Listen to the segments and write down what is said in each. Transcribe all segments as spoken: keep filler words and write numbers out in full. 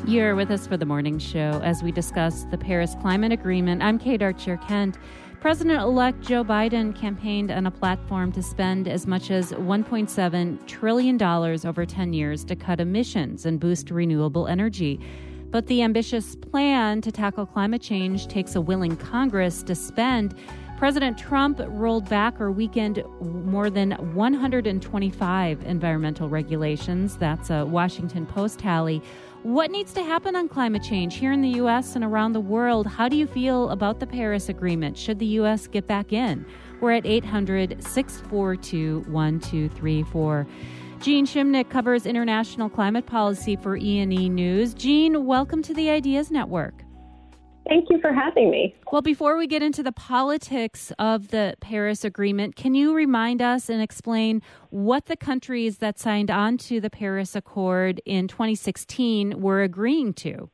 You're with us for the morning show as we discuss the Paris Climate Agreement. I'm Kate Archer-Kent. President-elect Joe Biden campaigned on a platform to spend as much as one point seven trillion dollars over ten years to cut emissions and boost renewable energy. But the ambitious plan to tackle climate change takes a willing Congress to spend. President Trump rolled back or weakened more than one hundred twenty-five environmental regulations. That's a Washington Post tally. What needs to happen on climate change here in the U S and around the world? How do you feel about the Paris Agreement? Should the U S get back in? We're at eight hundred, six four two, one two three four. Jean Shimnick covers international climate policy for E and E News. Jean, welcome to the Ideas Network. Thank you for having me. Well, before we get into the politics of the Paris Agreement, can you remind us and explain what the countries that signed on to the Paris Accord in twenty sixteen were agreeing to?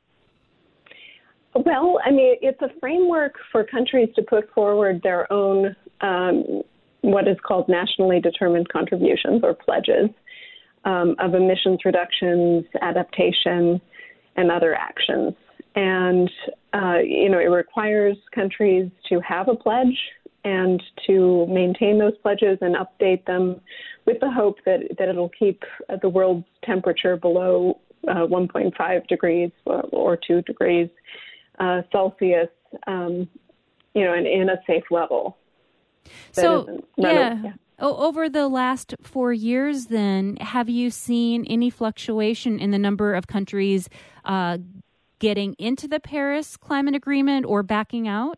Well, I mean, it's a framework for countries to put forward their own, um, what is called nationally determined contributions or pledges um, of emissions reductions, adaptation, and other actions. And, uh, you know, it requires countries to have a pledge and to maintain those pledges and update them with the hope that, that it'll keep the world's temperature below uh, one point five degrees or, or two degrees uh, Celsius, um, you know, in, in a safe level. So, yeah. yeah. Over the last four years, then, have you seen any fluctuation in the number of countries uh getting into the Paris Climate Agreement or backing out?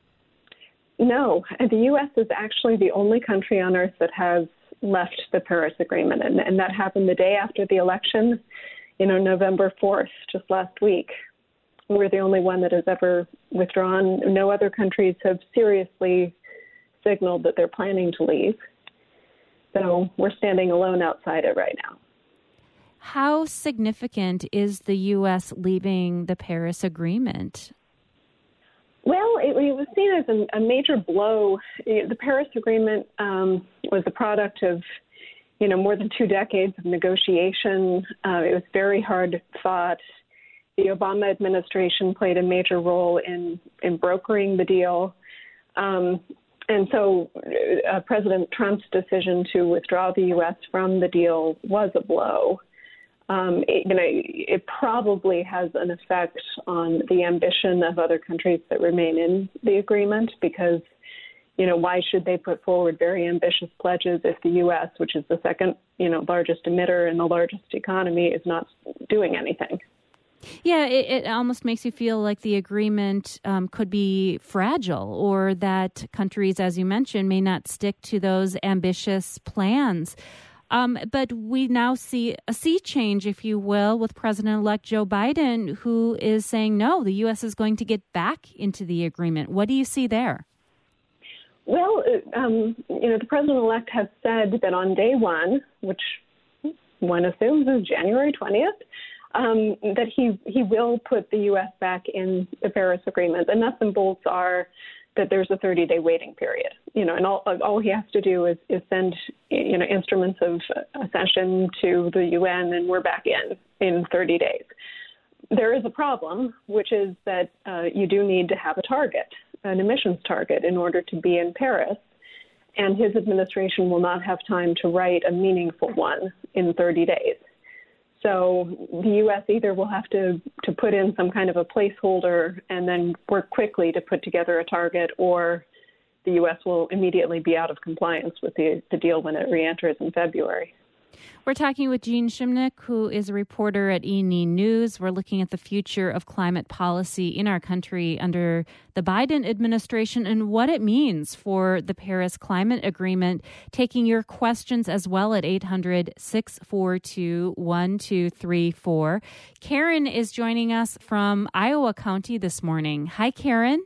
No, the U S is actually the only country on earth that has left the Paris Agreement, and, and that happened the day after the election, you know, November fourth, just last week. We're the only one that has ever withdrawn. No other countries have seriously signaled that they're planning to leave. So we're standing alone outside it right now. How significant is the U S leaving the Paris Agreement? Well, it, it was seen as a, a major blow. The Paris Agreement um, was the product of, you know, more than two decades of negotiation. Uh, it was very hard fought. The Obama administration played a major role in, in brokering the deal. Um, and so uh, President Trump's decision to withdraw the U S from the deal was a blow. Um, it, you know, it probably has an effect on the ambition of other countries that remain in the agreement because, you know, why should they put forward very ambitious pledges if the U S, which is the second, you know, largest emitter and the largest economy, is not doing anything? Yeah, it, it almost makes you feel like the agreement um, could be fragile or that countries, as you mentioned, may not stick to those ambitious plans. Um, but we now see a sea change, if you will, with President-elect Joe Biden, who is saying, no, the U S is going to get back into the agreement. What do you see there? Well, um, you know, the president-elect has said that on day one, which one assumes is January twentieth, um, that he, he will put the U S back in the Paris Agreement. The nuts and bolts are that there's a thirty-day waiting period, you know, and all all he has to do is, is send, you know, instruments of accession to the U N, and we're back in in thirty days. There is a problem, which is that uh, you do need to have a target, an emissions target, in order to be in Paris, and his administration will not have time to write a meaningful one in thirty days. So the U S either will have to, to put in some kind of a placeholder and then work quickly to put together a target, or the U S will immediately be out of compliance with the, the deal when it reenters in February. We're talking with Jean Shimnick, who is a reporter at E and E News. We're looking at the future of climate policy in our country under the Biden administration and what it means for the Paris Climate Agreement. Taking your questions as well at eight hundred, six four two, one two three four. Karen is joining us from Iowa County this morning. Hi, Karen.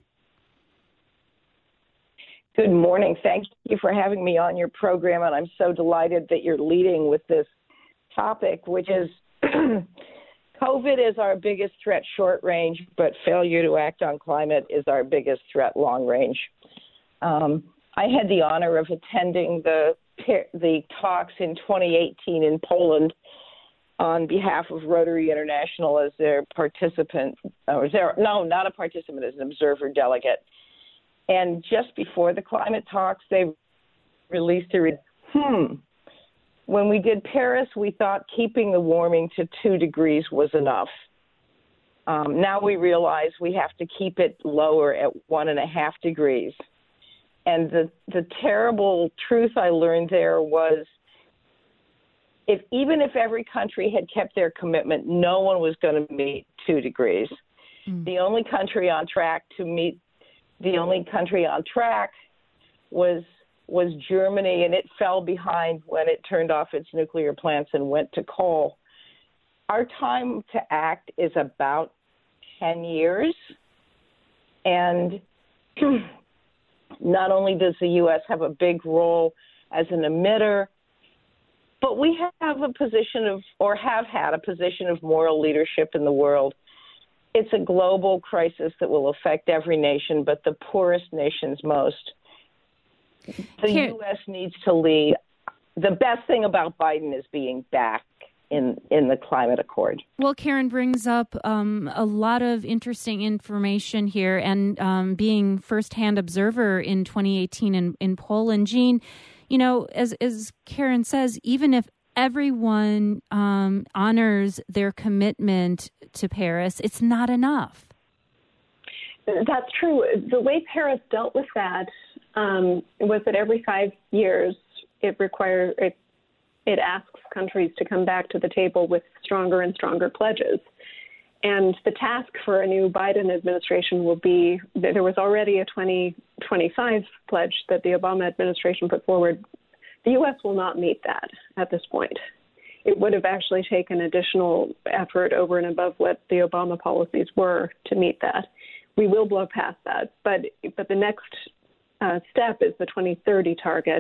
Good morning. Thank you for having me on your program, and I'm so delighted that you're leading with this topic, which is COVID is our biggest threat short range, but failure to act on climate is our biggest threat long range. Um, I had the honor of attending the the talks in twenty eighteen in Poland on behalf of Rotary International as their participant, or their, no, not a participant, as an observer delegate. And just before the climate talks, they released a, hmm, when we did Paris, we thought keeping the warming to two degrees was enough. Um, now we realize we have to keep it lower at one and a half degrees. And the, the terrible truth I learned there was if even if every country had kept their commitment, no one was going to meet two degrees. Mm. The only country on track to meet, the only country on track was was Germany, and it fell behind when it turned off its nuclear plants and went to coal. Our time to act is about ten years, and not only does the U S have a big role as an emitter, but we have a position of, or have had a position of moral leadership in the world. It's a global crisis that will affect every nation, but the poorest nations most. The Here. U S needs to lead. The best thing about Biden is being back in, in the climate accord. Well, Karen brings up um, a lot of interesting information here, and um, being firsthand observer in twenty eighteen in, in Poland. Jean, you know, as as Karen says, even if everyone um, honors their commitment to Paris, it's not enough. That's true. The way Paris dealt with that um, was that every five years it requires it, it asks countries to come back to the table with stronger and stronger pledges. And the task for a new Biden administration will be, there was already a twenty twenty-five pledge that the Obama administration put forward. The U S will not meet that at this point. It would have actually taken additional effort over and above what the Obama policies were to meet that. We will blow past that. But, but the next uh, step is the twenty thirty target.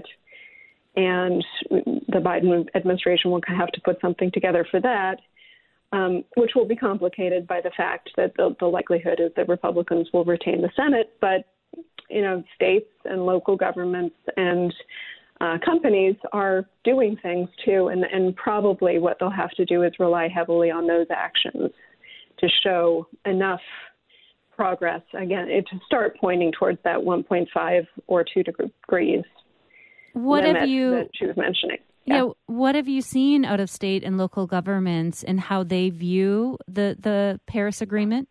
And the Biden administration will have to put something together for that. Um, which will be complicated by the fact that the, the likelihood is that Republicans will retain the Senate, but, you know, states and local governments and uh, companies are doing things too, and, and probably what they'll have to do is rely heavily on those actions to show enough progress, again, to start pointing towards that one point five or two degrees what limit have you, that she was mentioning. Yeah. You know, what have you seen out of state and local governments and how they view the, the Paris Agreement?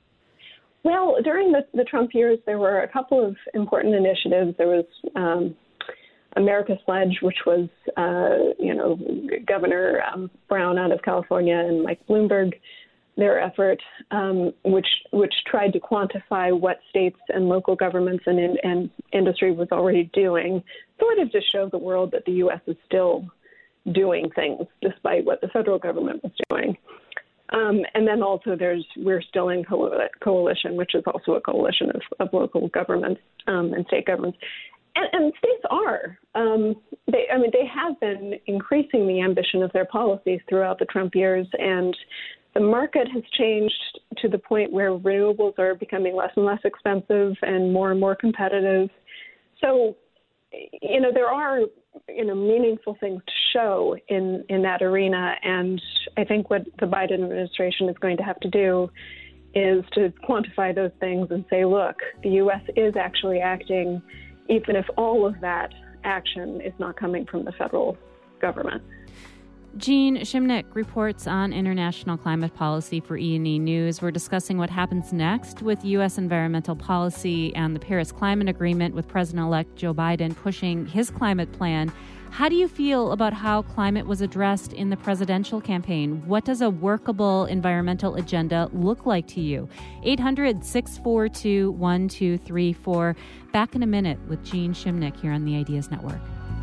Well, during the, the Trump years, there were a couple of important initiatives. There was um, America's Pledge, which was, uh, you know, Governor um, Brown out of California and Mike Bloomberg, their effort, um, which which tried to quantify what states and local governments and, in, and industry was already doing, sort of to show the world that the U S is still doing things despite what the federal government was doing. Um, and then also there's We're Still in Coalition, which is also a coalition of, of local governments um, and state governments. And, and states are. Um, they, I mean, they have been increasing the ambition of their policies throughout the Trump years, and the market has changed to the point where renewables are becoming less and less expensive and more and more competitive. So, you know, there are, you know, meaningful things to show in, in that arena. And I think what the Biden administration is going to have to do is to quantify those things and say, look, the U S is actually acting, even if all of that action is not coming from the federal government. Jean Shimnick reports on international climate policy for E and E News. We're discussing what happens next with U S environmental policy and the Paris Climate Agreement, with President-elect Joe Biden pushing his climate plan. How do you feel about how climate was addressed in the presidential campaign? What does a workable environmental agenda look like to you? eight hundred, six four two, one two three four. Back in a minute with Jean Shimnick here on the Ideas Network.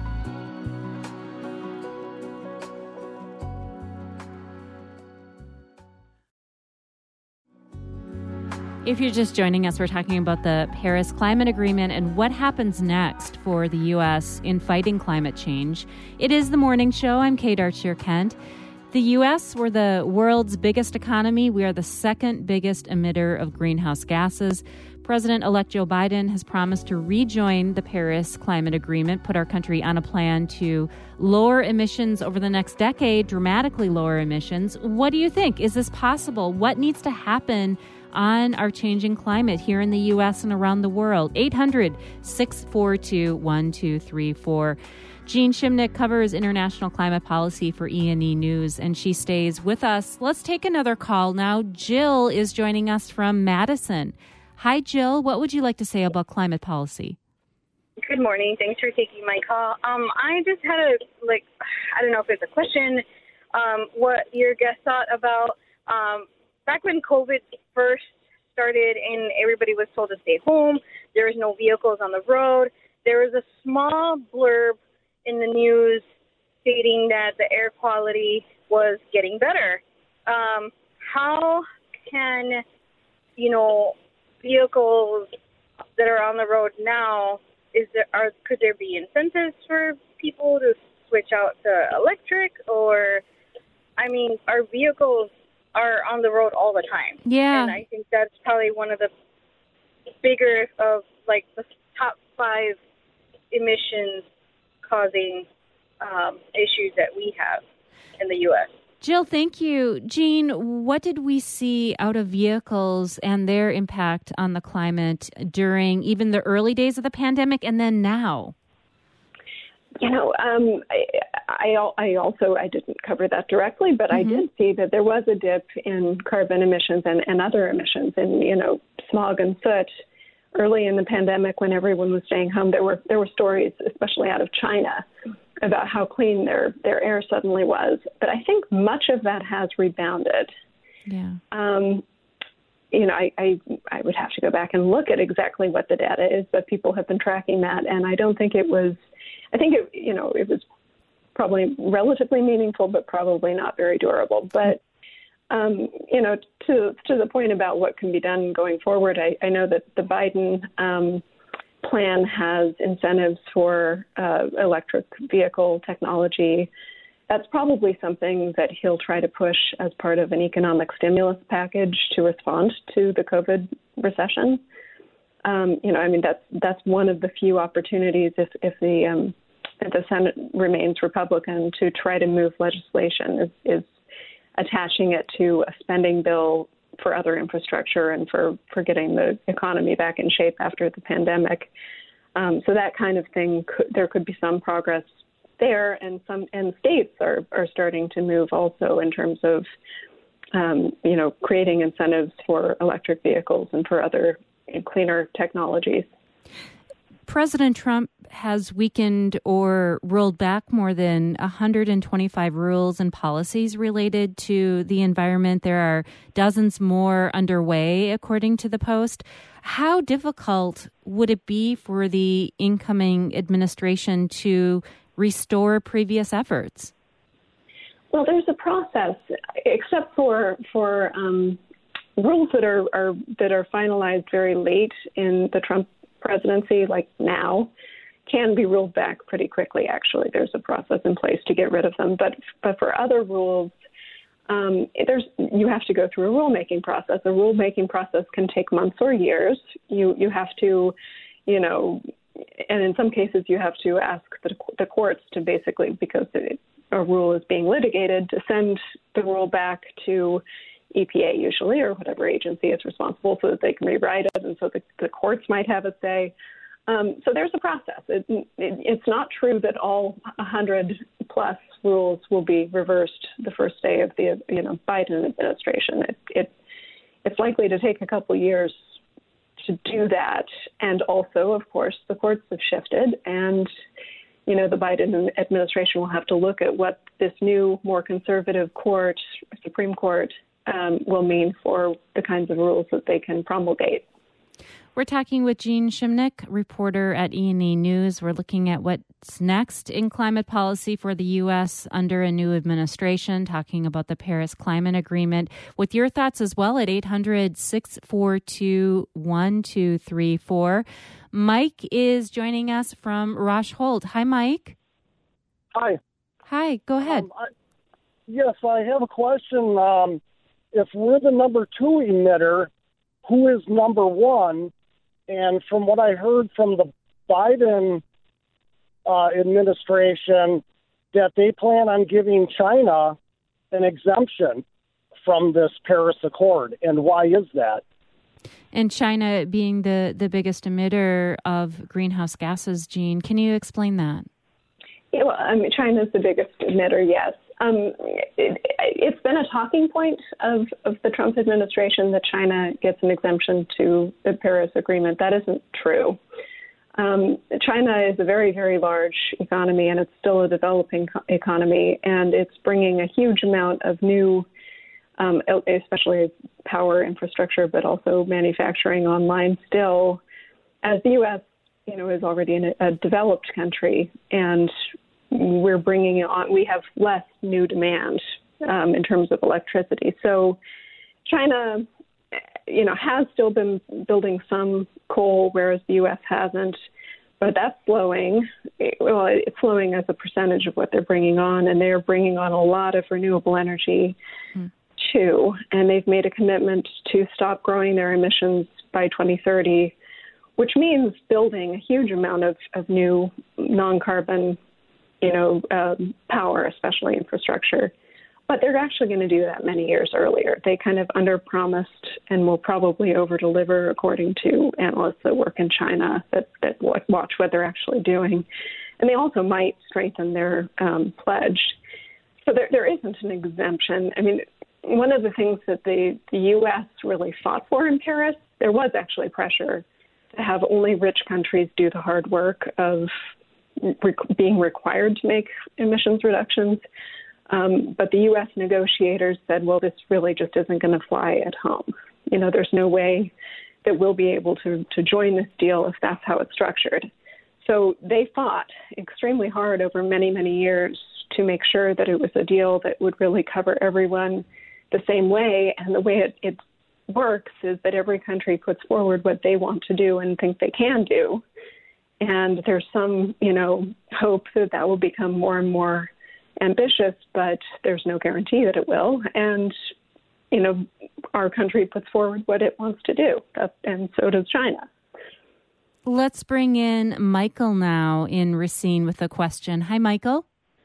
If you're just joining us, we're talking about the Paris Climate Agreement and what happens next for the U S in fighting climate change. It is the morning show. I'm Kate Archer-Kent. The U S, we're the world's biggest economy. We are the second biggest emitter of greenhouse gases. President-elect Joe Biden has promised to rejoin the Paris Climate Agreement, put our country on a plan to lower emissions over the next decade, dramatically lower emissions. What do you think? Is this possible? What needs to happen on our changing climate here in the U S and around the world? eight hundred, six four two, one two three four. Jean Shimnick covers international climate policy for E and E News, and she stays with us. Let's take another call now. Jill is joining us from Madison. Hi, Jill. What would you like to say about climate policy? Good morning. Thanks for taking my call. Um, I just had a, like, I don't know if it's a question, um, what your guest thought about um, back when COVID first started and everybody was told to stay home, there was no vehicles on the road. There was a small blurb in the news stating that the air quality was getting better. Um, how can, you know, vehicles that are on the road now, is there are could there be incentives for people to switch out to electric? Or, I mean, our vehicles are on the road all the time. Yeah. And I think that's probably one of the bigger of, like, the top five emissions causing um, issues that we have in the U S. Jill, thank you. Jean, what did we see out of vehicles and their impact on the climate during even the early days of the pandemic and then now? You know, um, I, I, I also, I didn't cover that directly, but mm-hmm. I did see that there was a dip in carbon emissions and, and other emissions in, you know, smog and soot. Early in the pandemic, when everyone was staying home, there were there were stories, especially out of China, about how clean their, their air suddenly was. But I think much of that has rebounded. Yeah. Um, you know, I, I I would have to go back and look at exactly what the data is, but people have been tracking that, and I don't think it was. I think it you know it was probably relatively meaningful, but probably not very durable. But Um, you know, to to the point about what can be done going forward, I, I know that the Biden um, plan has incentives for uh, electric vehicle technology. That's probably something that he'll try to push as part of an economic stimulus package to respond to the COVID recession. Um, you know, I mean, that's that's one of the few opportunities if, if the um, if the Senate remains Republican to try to move legislation is, is attaching it to a spending bill for other infrastructure and for, for getting the economy back in shape after the pandemic. Um, so that kind of thing, could, there could be some progress there, and some and states are, are starting to move also in terms of, um, you know, creating incentives for electric vehicles and for other cleaner technologies. President Trump has weakened or rolled back more than one hundred twenty-five rules and policies related to the environment. There are dozens more underway, according to the Post. How difficult would it be for the incoming administration to restore previous efforts? Well, there's a process, except for for um, rules that are, are that are finalized very late in the Trump presidency, like now, can be rolled back pretty quickly. Actually, there's a process in place to get rid of them. But but for other rules, um, there's you have to go through a rulemaking process. A rulemaking process can take months or years. You you have to, you know, and in some cases you have to ask the, the courts to basically, because it, a rule is being litigated, to send the rule back to E P A usually, or whatever agency is responsible, so that they can rewrite it, and so the, the courts might have a say. Um, so there's a process. It, it, it's not true that all one hundred plus rules will be reversed the first day of the you know Biden administration. It, it it's likely to take a couple years to do that, and also, of course, the courts have shifted, and you know the Biden administration will have to look at what this new, more conservative court, Supreme Court, Um, will mean for the kinds of rules that they can promulgate. We're talking with Jean Shimnick, reporter at E and E News. We're looking at what's next in climate policy for the U S under a new administration, talking about the Paris Climate Agreement, with your thoughts as well at eight hundred, six four two, one two three four. Mike is joining us from Rosh Holt. Hi, Mike. Hi. Hi, go ahead. Um, I, yes, I have a question. Um, if we're the number two emitter, who is number one? And from what I heard from the Biden uh, administration, that they plan on giving China an exemption from this Paris Accord. And why is that? And China being the, the biggest emitter of greenhouse gases, Jean, can you explain that? Yeah, well, I mean, China is the biggest emitter, yes. Um, it, it's been a talking point of, of the Trump administration that China gets an exemption to the Paris Agreement. That isn't true. Um, China is a very, very large economy, and it's still a developing co- economy, and it's bringing a huge amount of new, um, especially power infrastructure, but also manufacturing online still, as the U S, you know, is already in a, a developed country, and we're bringing it on. We have less new demand um, in terms of electricity. So China, you know, has still been building some coal, whereas the U S hasn't. But that's slowing. Well, it's slowing as a percentage of what they're bringing on, and they're bringing on a lot of renewable energy mm. too. And they've made a commitment to stop growing their emissions by twenty thirty, which means building a huge amount of, of new non-carbon, you know, um, power, especially infrastructure. But they're actually going to do that many years earlier. They kind of under-promised and will probably over-deliver, according to analysts that work in China that, that watch what they're actually doing. And they also might strengthen their um, pledge. So there, there isn't an exemption. I mean, one of the things that the, the U S really fought for in Paris, there was actually pressure to have only rich countries do the hard work of re- being required to make emissions reductions. Um, but the U S negotiators said, well, this really just isn't going to fly at home. You know, there's no way that we'll be able to, to join this deal if that's how it's structured. So they fought extremely hard over many, many years to make sure that it was a deal that would really cover everyone the same way. And the way it, it works is that every country puts forward what they want to do and think they can do. And there's some, you know, hope that that will become more and more ambitious, but there's no guarantee that it will. And, you know, our country puts forward what it wants to do, and so does China. Let's bring in Michael now in Racine with a question. Hi, Michael.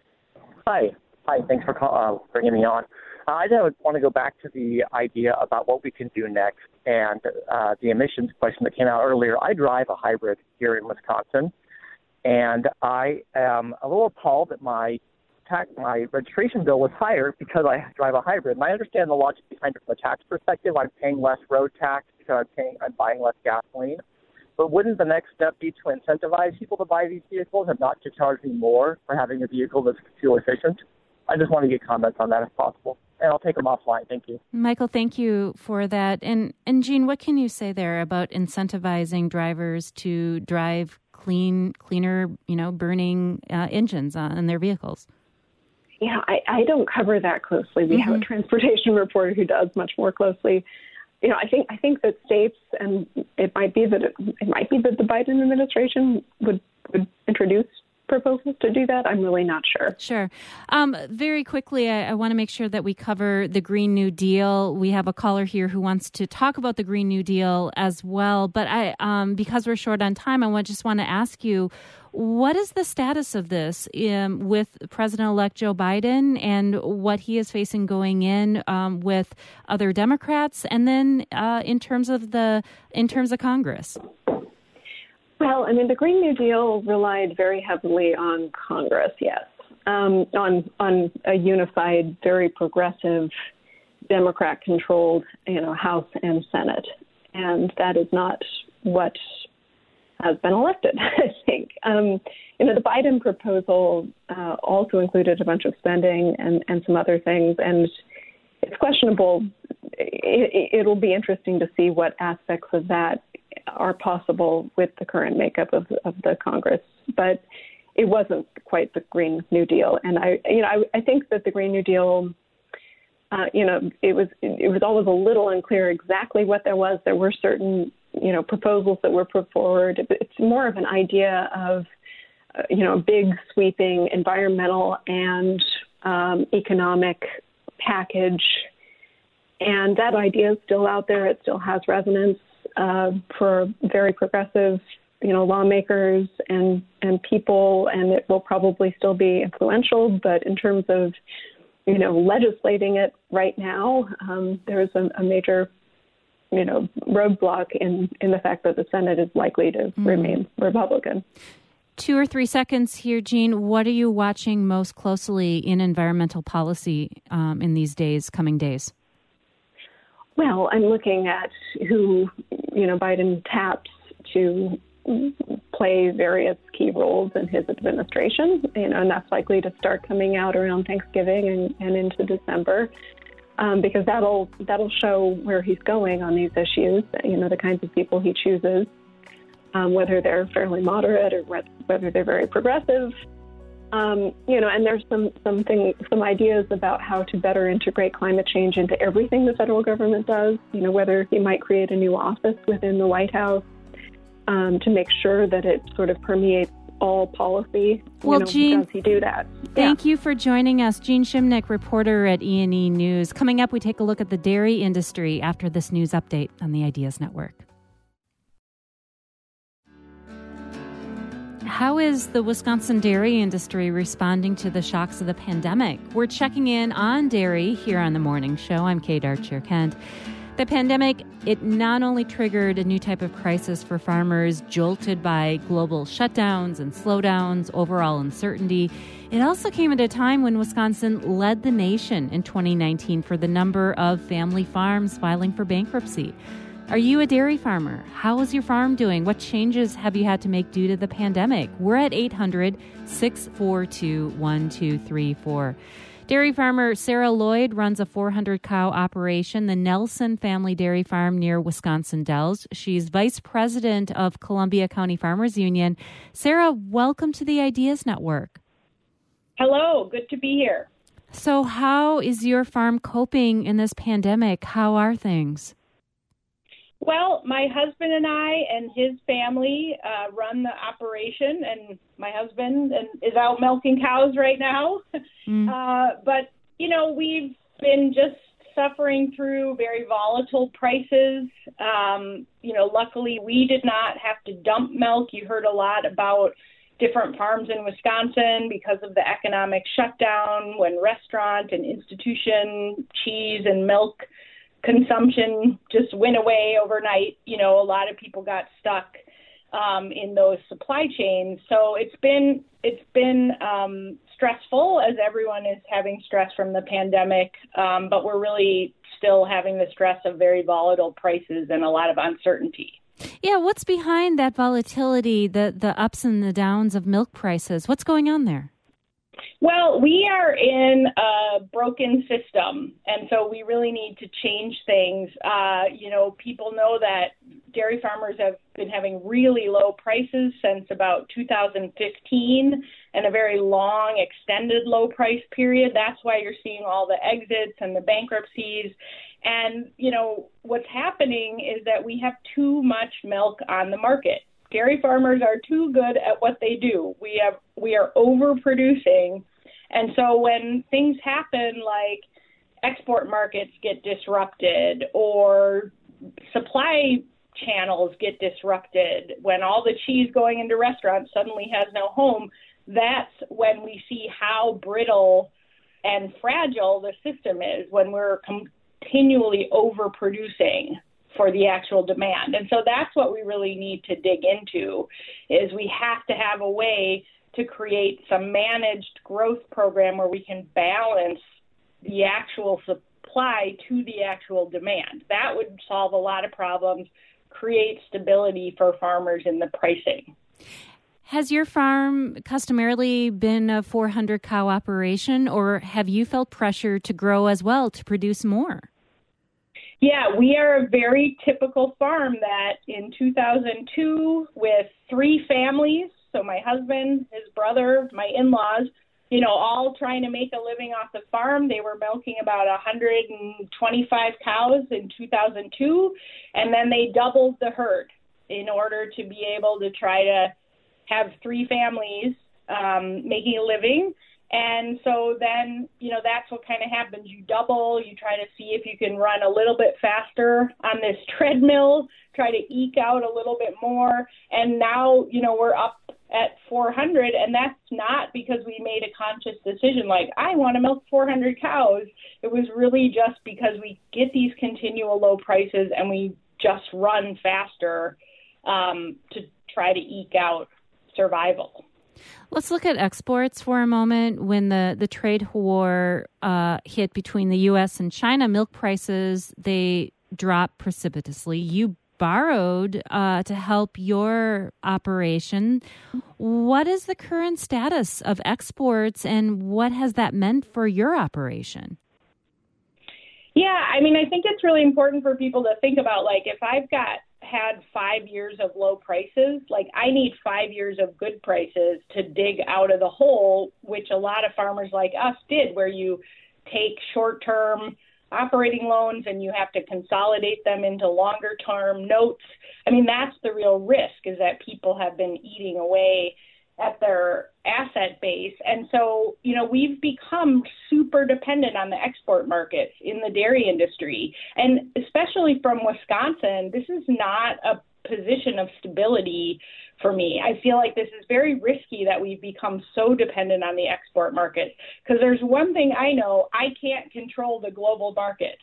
Hi. Hi. Thanks for call, uh, bringing me on. Uh, I just want to go back to the idea about what we can do next and uh, the emissions question that came out earlier. I drive a hybrid here in Wisconsin, and I am a little appalled that my tax, my registration bill was higher because I drive a hybrid. And I understand the logic behind it from a tax perspective. I'm paying less road tax because I'm paying, I'm buying less gasoline. But wouldn't the next step be to incentivize people to buy these vehicles and not to charge me more for having a vehicle that's fuel efficient? I just want to get comments on that if possible. And I'll take them offline. Thank you. Michael, thank you for that. And, and Jean, what can you say there about incentivizing drivers to drive clean, cleaner, you know, burning uh, engines on their vehicles? Yeah, I, I don't cover that closely. We mm-hmm. have a transportation reporter who does much more closely. You know, I think I think that states, and it might be that it, it might be that the Biden administration would, would introduce proposals to do that. I'm really not sure. Sure. Um, very quickly, I, I want to make sure that we cover the Green New Deal. We have a caller here who wants to talk about the Green New Deal as well. But I, um, because we're short on time, I want, just want to ask you, what is the status of this um, with President-elect Joe Biden and what he is facing going in um, with other Democrats, and then uh, in terms of the in terms of Congress? Well, I mean, the Green New Deal relied very heavily on Congress, yes, um, on on a unified, very progressive, Democrat-controlled, you know, House and Senate, and that is not what has been elected, I think. Um, you know, the Biden proposal uh, also included a bunch of spending and, and some other things, and it's questionable. It, it'll be interesting to see what aspects of that are possible with the current makeup of, of the Congress, but it wasn't quite the Green New Deal. And I, you know, I, I think that the Green New Deal, uh, you know, it was it was always a little unclear exactly what there was. There were certain, you know, proposals that were put forward. It's more of an idea of, uh, you know, big sweeping environmental and um, economic package, and that idea is still out there. It still has resonance. uh, for very progressive, you know, lawmakers and, and people, and it will probably still be influential. But in terms of, you know, legislating it right now, um, there's a, a major, you know, roadblock in, in the fact that the Senate is likely to mm. remain Republican. Two or three seconds here, Jean. What are you watching most closely in environmental policy um, in these days, coming days? Well, I'm looking at who, you know, Biden taps to play various key roles in his administration, you know, and that's likely to start coming out around Thanksgiving and, and into December, um, because that'll that'll show where he's going on these issues, you know, the kinds of people he chooses, um, whether they're fairly moderate or whether they're very progressive. Um, you know, and there's some something, some ideas about how to better integrate climate change into everything the federal government does, you know, whether he might create a new office within the White House um, to make sure that it sort of permeates all policy. Well, you know, Jean, does he do that? Thank yeah. you for joining us. Jean Shimnick, reporter at E and E News. Coming up, we take a look at the dairy industry after this news update on the Ideas Network. How is the Wisconsin dairy industry responding to the shocks of the pandemic? We're checking in on dairy here on The Morning Show. I'm Kate Archer-Kent. The pandemic, it not only triggered a new type of crisis for farmers jolted by global shutdowns and slowdowns, overall uncertainty, it also came at a time when Wisconsin led the nation in twenty nineteen for the number of family farms filing for bankruptcy. Are you a dairy farmer? How is your farm doing? What changes have you had to make due to the pandemic? We're at eight hundred, six four two, one two three four. Dairy farmer Sarah Lloyd runs a four hundred cow operation, the Nelson Family Dairy Farm near Wisconsin Dells. She's vice president of Columbia County Farmers Union. Sarah, welcome to the Ideas Network. Hello, good to be here. So how is your farm coping in this pandemic? How are things? Well, my husband and I and his family uh, run the operation, and my husband is out milking cows right now. Mm. Uh, but, you know, we've been just suffering through very volatile prices. Um, you know, luckily we did not have to dump milk. You heard a lot about different farms in Wisconsin because of the economic shutdown when restaurant and institution cheese and milk consumption just went away overnight. You know, a lot of people got stuck um, in those supply chains. So it's been it's been um, stressful, as everyone is having stress from the pandemic. Um, but we're really still having the stress of very volatile prices and a lot of uncertainty. Yeah, what's behind that volatility, the the ups and the downs of milk prices? What's going on there? Well, we are in a broken system, and so we really need to change things. Uh, you know, people know that dairy farmers have been having really low prices since about two thousand fifteen, and a very long, extended low price period. That's why you're seeing all the exits and the bankruptcies. And, you know, what's happening is that we have too much milk on the market. Dairy farmers are too good at what they do. We have we are overproducing. And so when things happen like export markets get disrupted or supply channels get disrupted, when all the cheese going into restaurants suddenly has no home, that's when we see how brittle and fragile the system is, when we're continually overproducing for the actual demand. And so that's what we really need to dig into, is we have to have a way to create some managed growth program where we can balance the actual supply to the actual demand. That would solve a lot of problems, create stability for farmers in the pricing. Has your farm customarily been a four hundred cow operation, or have you felt pressure to grow as well to produce more? Yeah, we are a very typical farm that in two thousand two, with three families, so my husband, his brother, my in-laws, you know, all trying to make a living off the farm. They were milking about one hundred twenty-five cows in two thousand two, and then they doubled the herd in order to be able to try to have three families um, making a living. And so then, you know, that's what kind of happens. You double, you try to see if you can run a little bit faster on this treadmill, try to eke out a little bit more. And now, you know, we're up at four hundred, and that's not because we made a conscious decision like, I want to milk four hundred cows. It was really just because we get these continual low prices and we just run faster um, to try to eke out survival. Let's look at exports for a moment. When the, the trade war uh, hit between the U S and China, milk prices, they dropped precipitously. You borrowed uh, to help your operation. What is the current status of exports, and what has that meant for your operation? Yeah, I mean, I think it's really important for people to think about, like, if I've got had five years of low prices, like I need five years of good prices to dig out of the hole, which a lot of farmers like us did, where you take short-term operating loans and you have to consolidate them into longer-term notes. I mean, that's the real risk, is that people have been eating away at their asset base. And so, you know, we've become super dependent on the export markets in the dairy industry. And especially from Wisconsin, this is not a position of stability for me. I feel like this is very risky that we've become so dependent on the export markets, because there's one thing I know: I can't control the global markets.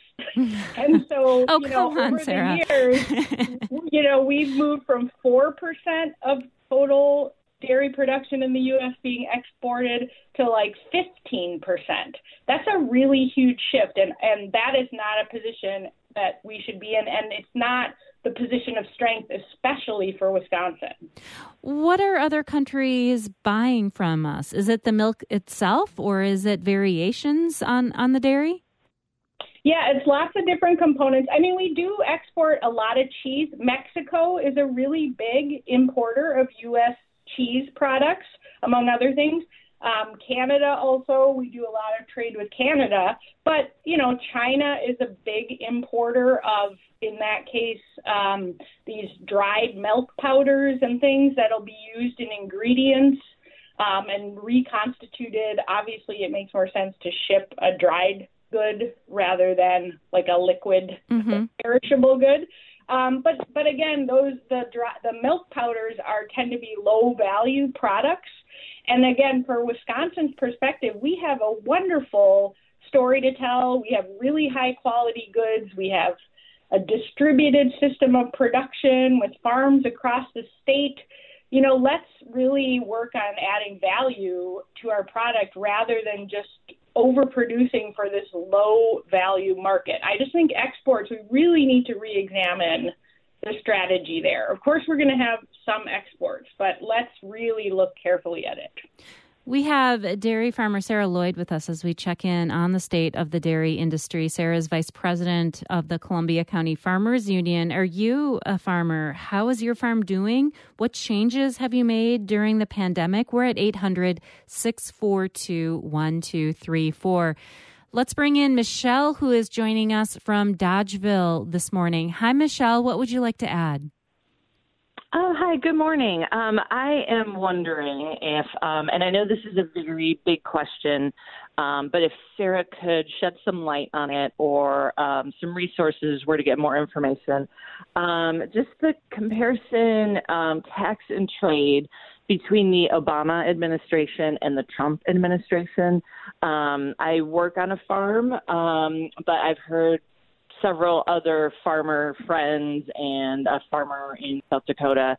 And so, oh, you know, come on, over Sarah. the years, you know, we've moved from four percent of total dairy production in the U S being exported to like fifteen percent. That's a really huge shift, and, and that is not a position that we should be in, and it's not the position of strength, especially for Wisconsin. What are other countries buying from us? Is it the milk itself, or is it variations on, on the dairy? Yeah, it's lots of different components. I mean, we do export a lot of cheese. Mexico is a really big importer of U S cheese products, among other things. Um, Canada also, we do a lot of trade with Canada. But, you know, China is a big importer of, in that case, um, these dried milk powders and things that'll be used in ingredients um, and reconstituted. Obviously, it makes more sense to ship a dried good rather than like a liquid mm-hmm. perishable good. Um, but but again, those the dry, the milk powders are tend to be low value products. And again, for Wisconsin's perspective, we have a wonderful story to tell. We have really high quality goods. We have a distributed system of production with farms across the state. You know, let's really work on adding value to our product rather than just overproducing for this low value market. I just think exports, we really need to re-examine the strategy there. Of course, we're going to have some exports, but let's really look carefully at it. We have dairy farmer Sarah Lloyd with us as we check in on the state of the dairy industry. Sarah is vice president of the Columbia County Farmers Union. Are you a farmer? How is your farm doing? What changes have you made during the pandemic? We're at eight hundred, six four two, one two three four. Let's bring in Michelle, who is joining us from Dodgeville this morning. Hi, Michelle. What would you like to add? Oh, hi. Good morning. Um, I am wondering if, um, and I know this is a very big question, um, but if Sarah could shed some light on it, or um, some resources where to get more information. Um, just the comparison, um, tax and trade between the Obama administration and the Trump administration. Um, I work on a farm, um, but I've heard several other farmer friends and a farmer in South Dakota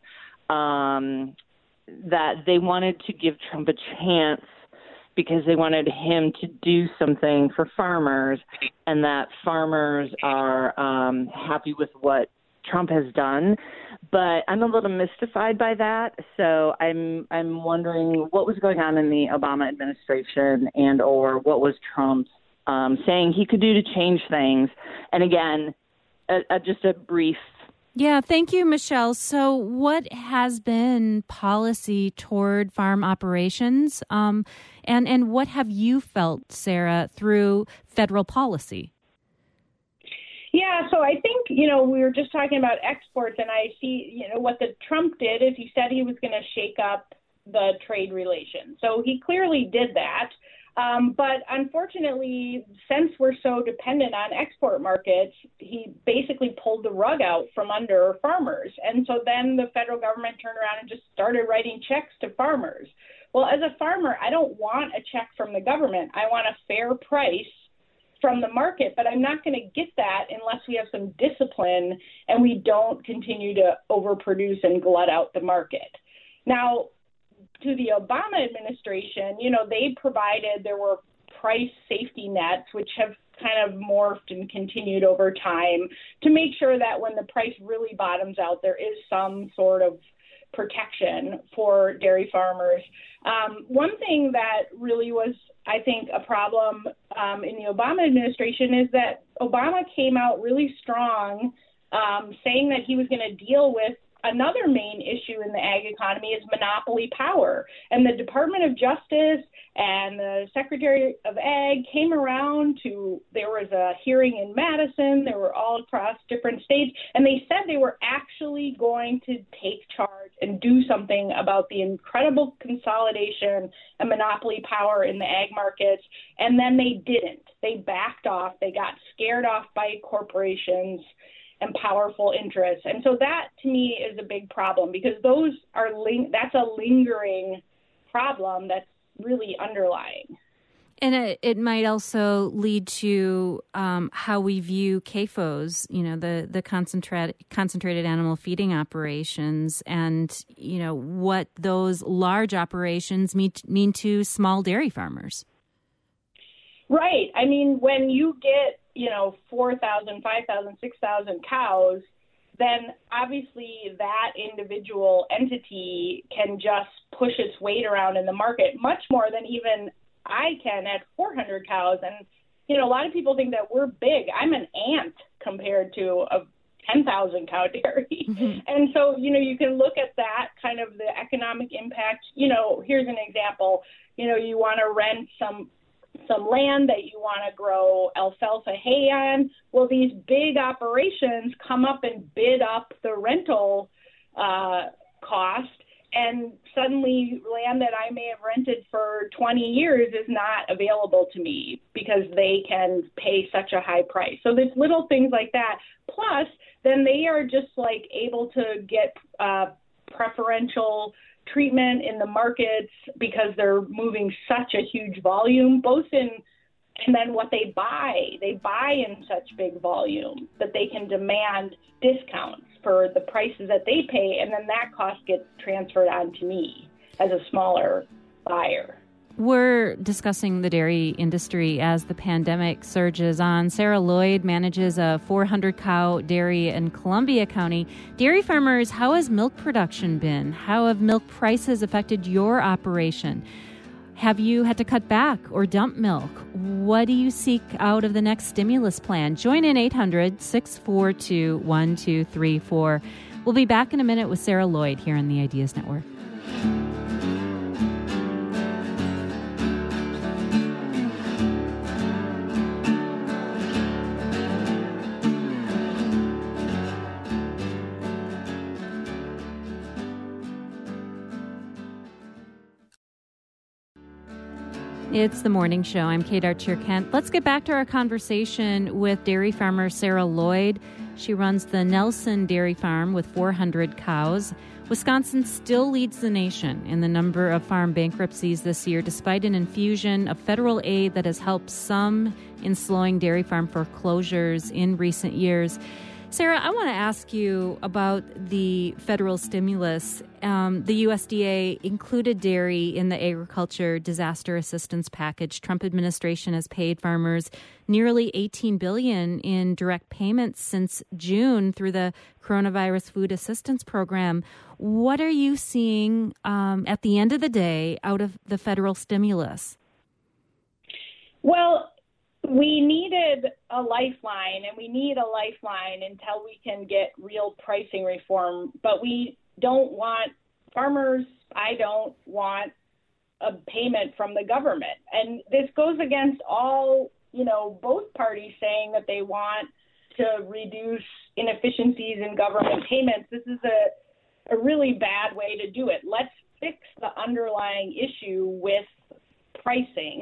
um, that they wanted to give Trump a chance because they wanted him to do something for farmers, and that farmers are um, happy with what Trump has done. But I'm a little mystified by that. So I'm I'm wondering what was going on in the Obama administration, and or what was Trump's Um, saying he could do to change things. And again, a, a, just a brief. Yeah, thank you, Michelle. So what has been policy toward farm operations? Um, and, and what have you felt, Sarah, through federal policy? Yeah, so I think, you know, we were just talking about exports, and I see, you know, what the Trump did is he said he was going to shake up the trade relations. So he clearly did that. Um, but unfortunately, since we're so dependent on export markets, he basically pulled the rug out from under farmers. And so then the federal government turned around and just started writing checks to farmers. Well, as a farmer, I don't want a check from the government. I want a fair price from the market, but I'm not going to get that unless we have some discipline and we don't continue to overproduce and glut out the market. Now, to the Obama administration, you know, they provided, there were price safety nets, which have kind of morphed and continued over time to make sure that when the price really bottoms out, there is some sort of protection for dairy farmers. Um, one thing that really was, I think, a problem um, in the Obama administration is that Obama came out really strong, um, saying that he was going to deal with another main issue in the ag economy is monopoly power. And the Department of Justice and the Secretary of Ag came around to, there was a hearing in Madison, they were all across different states, and they said they were actually going to take charge and do something about the incredible consolidation and monopoly power in the ag markets. And then they didn't. They backed off. They got scared off by corporations and powerful interests. And so that, to me, is a big problem because those are ling- that's a lingering problem that's really underlying. And it, it might also lead to um, how we view C A F Os, you know, the, the concentrate, concentrated animal feeding operations, and, you know, what those large operations mean, mean to small dairy farmers. Right. I mean, when you get, you know, four thousand, five thousand, six thousand cows, then obviously that individual entity can just push its weight around in the market much more than even I can at four hundred cows. And, you know, a lot of people think that we're big. I'm an ant compared to a ten thousand cow dairy. Mm-hmm. And so, you know, you can look at that kind of the economic impact. You know, here's an example. You know, you want to rent some some land that you want to grow alfalfa hay on. Well, these big operations come up and bid up the rental uh, cost, and suddenly land that I may have rented for twenty years is not available to me because they can pay such a high price. So there's little things like that. Plus, then they are just like able to get uh, preferential treatment in the markets because they're moving such a huge volume, both in, and then what they buy, they buy in such big volume that they can demand discounts for the prices that they pay, and then that cost gets transferred on to me as a smaller buyer. We're discussing the dairy industry as the pandemic surges on. Sarah Lloyd manages a four hundred cow dairy in Columbia County. Dairy farmers, how has milk production been? How have milk prices affected your operation? Have you had to cut back or dump milk? What do you seek out of the next stimulus plan? Join in eight hundred, six four two, one two three four. We'll be back in a minute with Sarah Lloyd here on the Ideas Network. It's the morning show. I'm Kate Archer-Kent. Let's get back to our conversation with dairy farmer Sarah Lloyd. She runs the Nelson Dairy Farm with four hundred cows. Wisconsin still leads the nation in the number of farm bankruptcies this year, despite an infusion of federal aid that has helped some in slowing dairy farm foreclosures in recent years. Sarah, I want to ask you about the federal stimulus. Um, the U S D A included dairy in the agriculture disaster assistance package. Trump administration has paid farmers nearly eighteen billion dollars in direct payments since June through the coronavirus food assistance program. What are you seeing um, at the end of the day out of the federal stimulus? Well, we needed a lifeline, and we need a lifeline until we can get real pricing reform. But we don't want farmers, I don't want a payment from the government. And this goes against all, you know, both parties saying that they want to reduce inefficiencies in government payments. This is a, a really bad way to do it. Let's fix the underlying issue with pricing.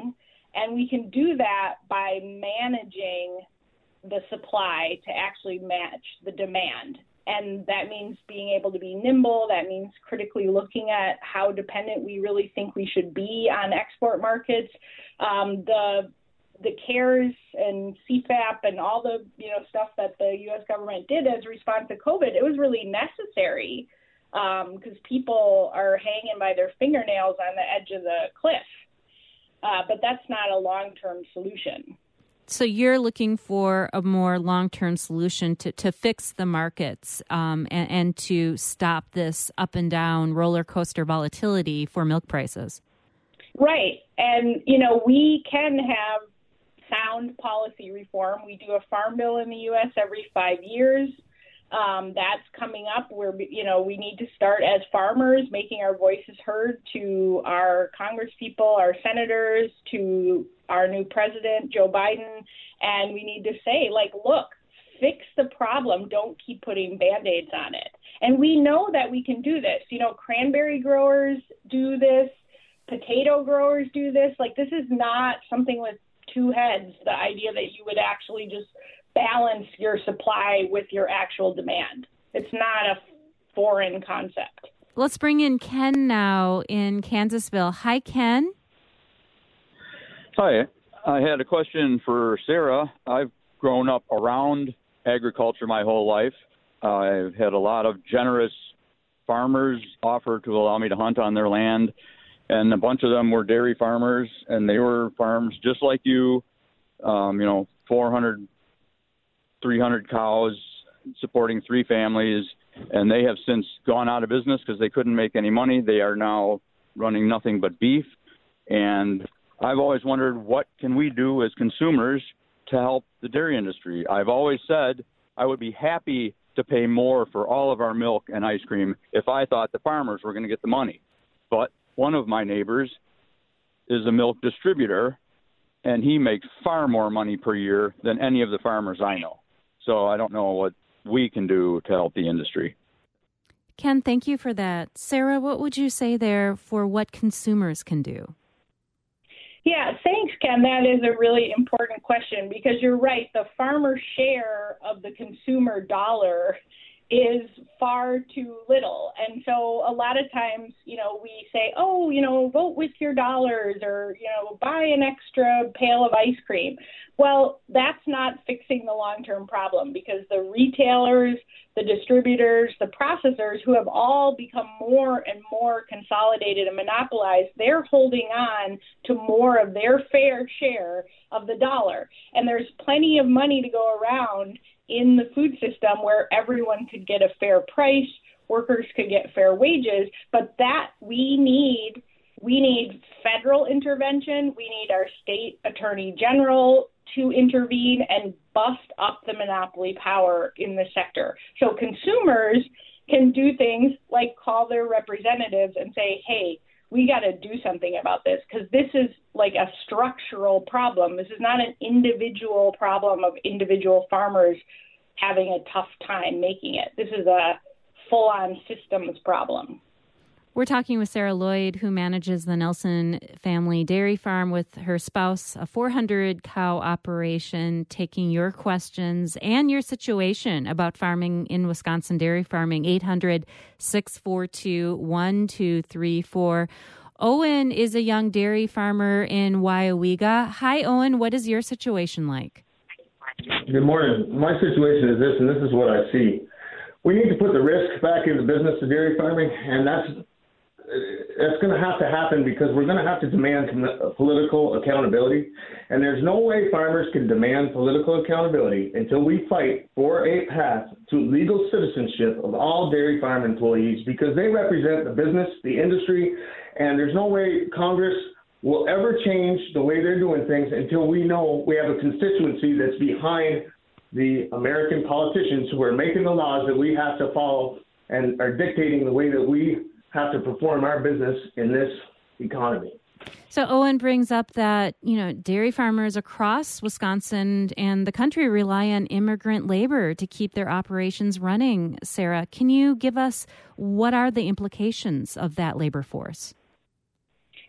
And we can do that by managing the supply to actually match the demand. And that means being able to be nimble. That means critically looking at how dependent we really think we should be on export markets. Um, the the CARES and C FAP and all the you know stuff that the U S government did as a response to COVID, it was really necessary because um, people are hanging by their fingernails on the edge of the cliff. Uh, but that's not a long-term solution. So you're looking for a more long-term solution to, to fix the markets um, and, and to stop this up and down roller coaster volatility for milk prices. Right. And, you know, we can have sound policy reform. We do a farm bill in the U S every five years. Um, that's coming up where, you know, we need to start as farmers making our voices heard to our congresspeople, our senators, to our new president, Joe Biden. And we need to say, like, look, fix the problem. Don't keep putting Band-Aids on it. And we know that we can do this. You know, cranberry growers do this. Potato growers do this. Like, this is not something with two heads, the idea that you would actually just balance your supply with your actual demand. It's not a foreign concept. Let's bring in Ken now in Kansasville. Hi, Ken. Hi. I had a question for Sarah. I've grown up around agriculture my whole life. I've had a lot of generous farmers offer to allow me to hunt on their land, and a bunch of them were dairy farmers, and they were farms just like you, um, you know, four hundred three hundred cows supporting three families, and they have since gone out of business because they couldn't make any money. They are now running nothing but beef. And I've always wondered, what can we do as consumers to help the dairy industry? I've always said I would be happy to pay more for all of our milk and ice cream if I thought the farmers were going to get the money. But one of my neighbors is a milk distributor, and he makes far more money per year than any of the farmers I know. So I don't know what we can do to help the industry. Ken, thank you for that. Sarah, what would you say there for what consumers can do? Yeah, thanks, Ken. That is a really important question because you're right. The farmer share of the consumer dollar is far too little. And so a lot of times, you know, we say, oh, you know, vote with your dollars or, you know, buy an extra pail of ice cream. Well, that's not fixing the long-term problem because the retailers, the distributors, the processors who have all become more and more consolidated and monopolized, they're holding on to more of their fair share of the dollar. And there's plenty of money to go around in the food system where everyone could get a fair price, workers could get fair wages, but that we need, we need federal intervention, we need our state attorney general to intervene and bust up the monopoly power in the sector. So consumers can do things like call their representatives and say, hey, we got to do something about this because this is like a structural problem. This is not an individual problem of individual farmers having a tough time making it. This is a full-on systems problem. We're talking with Sarah Lloyd, who manages the Nelson Family Dairy Farm with her spouse, a four hundred cow operation, taking your questions and your situation about farming in Wisconsin, dairy farming, eight hundred, six four two, one two three four. Owen is a young dairy farmer in Weyauwega. Hi, Owen. What is your situation like? Good morning. My situation is this, and this is what I see. We need to put the risk back in the business of dairy farming, and that's That's going to have to happen because we're going to have to demand political accountability. And there's no way farmers can demand political accountability until we fight for a path to legal citizenship of all dairy farm employees because they represent the business, the industry, and there's no way Congress will ever change the way they're doing things until we know we have a constituency that's behind the American politicians who are making the laws that we have to follow and are dictating the way that we have to perform our business in this economy. So Owen brings up that, you know, dairy farmers across Wisconsin and the country rely on immigrant labor to keep their operations running. Sarah, can you give us what are the implications of that labor force?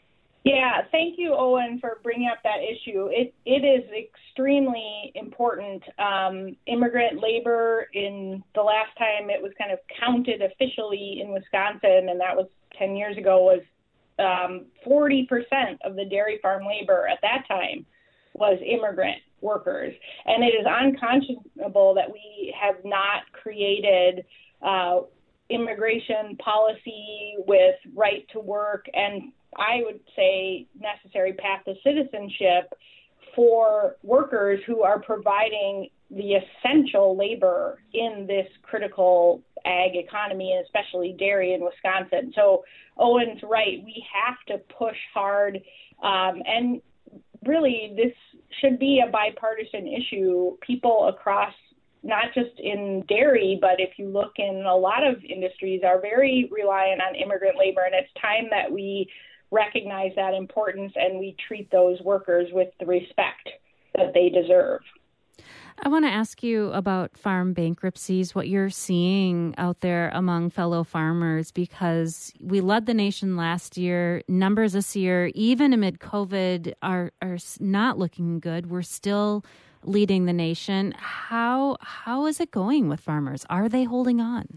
Yeah, thank you, Owen, for bringing up that issue. It it is extremely important. Um, immigrant labor, in the last time it was kind of counted officially in Wisconsin, and that was ten years ago, was um, forty percent of the dairy farm labor at that time was immigrant workers. And it is unconscionable that we have not created uh, immigration policy with right to work and, I would say, necessary path to citizenship for workers who are providing the essential labor in this critical ag economy, and especially dairy in Wisconsin. So Owen's right. We have to push hard. Um, and really, this should be a bipartisan issue. People across, not just in dairy, but if you look in a lot of industries, are very reliant on immigrant labor. And it's time that we recognize that importance and we treat those workers with the respect that they deserve. I want to ask you about farm bankruptcies, what you're seeing out there among fellow farmers, because we led the nation last year. Numbers this year, even amid COVID, are are not looking good. We're still leading the nation. How how is it going with farmers? Are they holding on?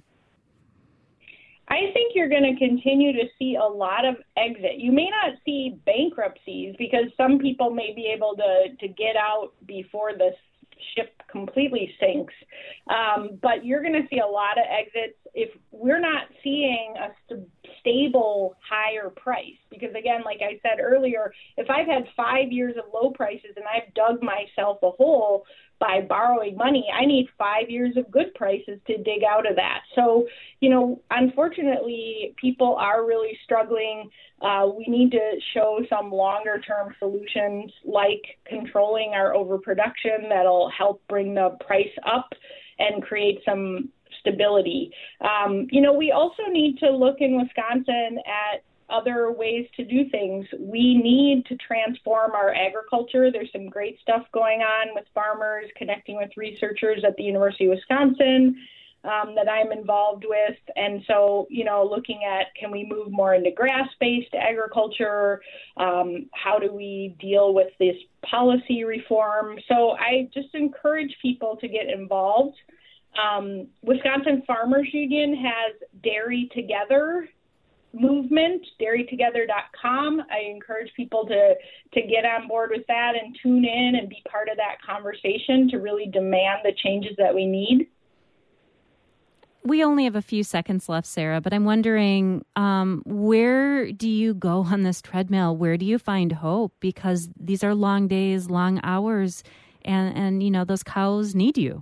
I think you're going to continue to see a lot of exit. You may not see bankruptcies because some people may be able to, to get out before the ship completely sinks. Um, but you're going to see a lot of exits if we're not seeing a st- stable higher price. Because again, like I said earlier, if I've had five years of low prices and I've dug myself a hole by borrowing money, I need five years of good prices to dig out of that. So, you know, unfortunately, people are really struggling. Uh, we need to show some longer term solutions like controlling our overproduction that'll help bring the price up and create some stability. Um, you know, we also need to look in Wisconsin at other ways to do things. We need to transform our agriculture. There's some great stuff going on with farmers, connecting with researchers at the University of Wisconsin um, that I'm involved with. And so, you know, looking at, can we move more into grass-based agriculture? Um, how do we deal with this policy reform? So I just encourage people to get involved. Um, Wisconsin Farmers Union has Dairy Together movement, dairy together dot com. I encourage people to to get on board with that and tune in and be part of that conversation to really demand the changes that we need. We only have a few seconds left, Sarah, but I'm wondering, um, where do you go on this treadmill? Where do you find hope? Because these are long days, long hours, and, and you know, those cows need you.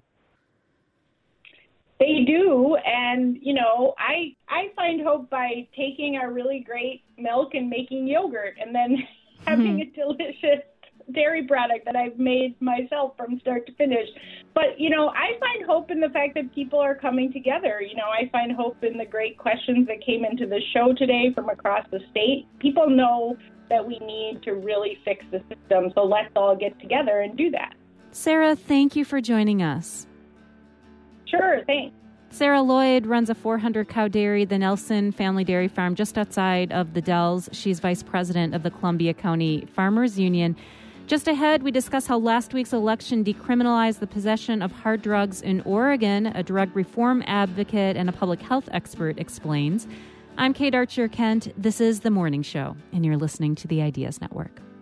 They do, and, you know, I I find hope by taking our really great milk and making yogurt and then having a delicious dairy product that I've made myself from start to finish. But, you know, I find hope in the fact that people are coming together. You know, I find hope in the great questions that came into the show today from across the state. People know that we need to really fix the system, so let's all get together and do that. Sarah, thank you for joining us. Sure, thanks. Sarah Lloyd runs a four hundred cow dairy, the Nelson Family Dairy Farm, just outside of the Dells. She's vice president of the Columbia County Farmers Union. Just ahead, we discuss how last week's election decriminalized the possession of hard drugs in Oregon. A drug reform advocate and a public health expert explains. I'm Kate Archer Kent. This is The Morning Show, and you're listening to the Ideas Network.